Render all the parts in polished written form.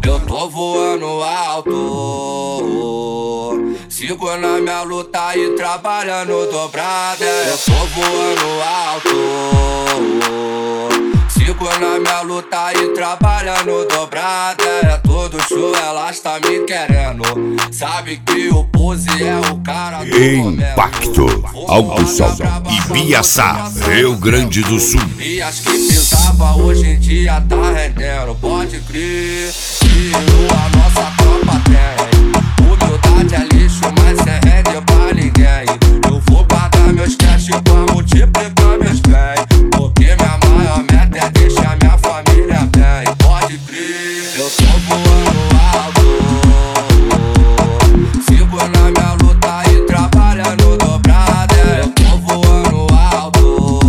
Eu tô voando alto, sigo na minha luta e trabalhando dobrada. Eu tô voando alto, sigo na minha luta e trabalhando dobrada. É todo show, elas tá me querendo. Sabe que o Pose é o cara do Impacto, Alto Som, Ibiaçá, Rio Grande do Sul. E as que pisava hoje em dia tá rendendo. Pode crer que a nossa tropa tem. Humildade é lixo, mas cê rende pra ninguém. Eu vou guardar meus cash pra multiplicar meus bens, porque minha maior meta é deixar minha família bem. Pode crer, eu tô voando alto, sigo na minha luta e trabalhando dobrada. Eu tô voando alto,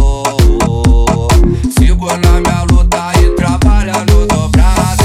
sigo na minha luta e trabalhando dobrada.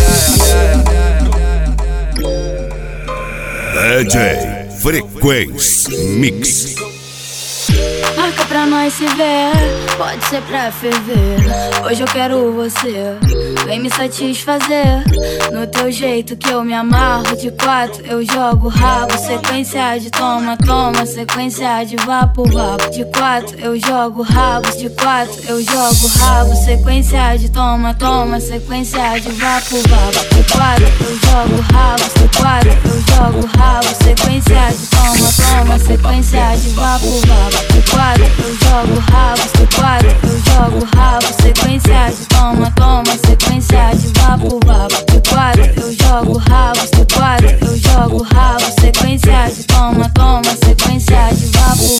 DJ Frequência Mix. Marca pra nós se ver, pode ser pra ferver. Hoje eu quero você, vem me satisfazer. No teu jeito que eu me amarro. De 4 eu jogo rabo, sequência de toma, toma, sequência de vapo, vapo. De 4 eu jogo rabo, de 4 eu jogo rabo, sequência de toma, toma, sequência de vapo, vapo. De 4 eu jogo rabo, de 4 eu jogo rabo, sequência de toma, toma, sequência de vapo, vapo. De 4 eu jogo rabo, de 4